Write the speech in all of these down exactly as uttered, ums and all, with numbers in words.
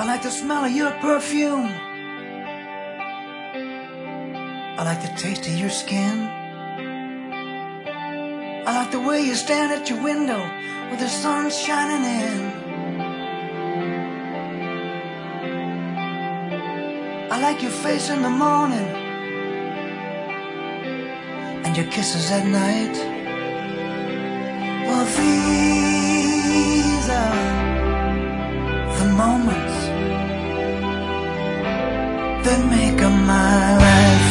I like the smell of your perfume. I like the taste of your skin. I like the way you stand at your window with the sun shining in. I like your face in the morning and your kisses at night. Well, these are the moments that make up my life.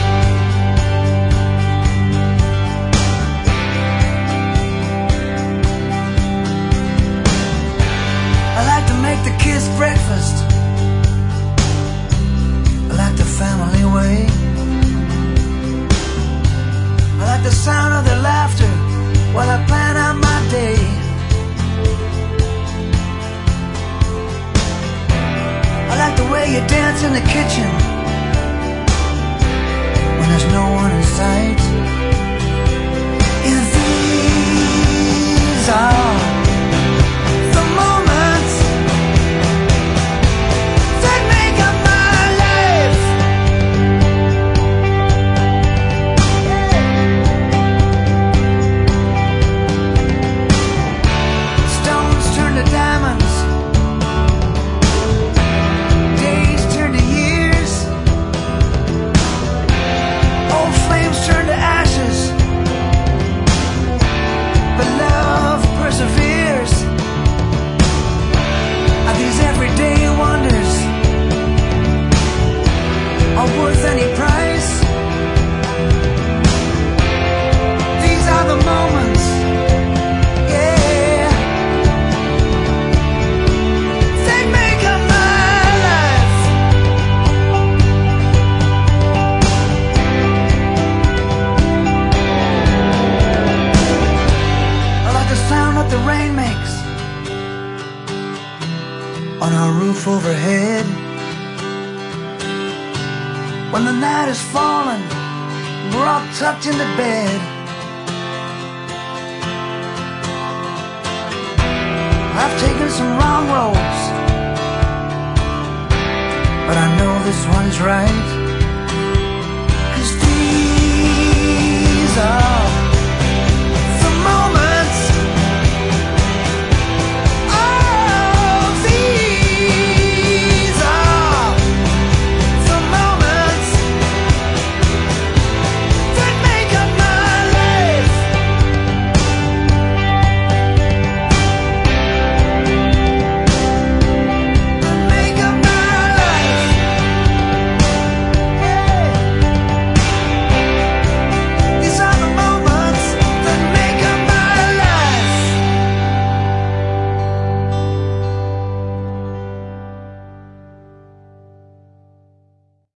I like to make the kids breakfast. I like the family way. I like the sound of their laughter while I plan out my day. I like the way you dance in the kitchen when there's no one in sight. And these are the moments that make up my life. Stones turn to diamonds, days turn to years, old flames turn to ashes, but love perseveres. Are these everyday wonders are worth any price? These are the moments, yeah, they make up my life. I like the sound that the rain makes on our roof overhead. When the night is falling, we're all tucked into bed. I've taken some wrong roads, but I know this one's right. 'Cause these are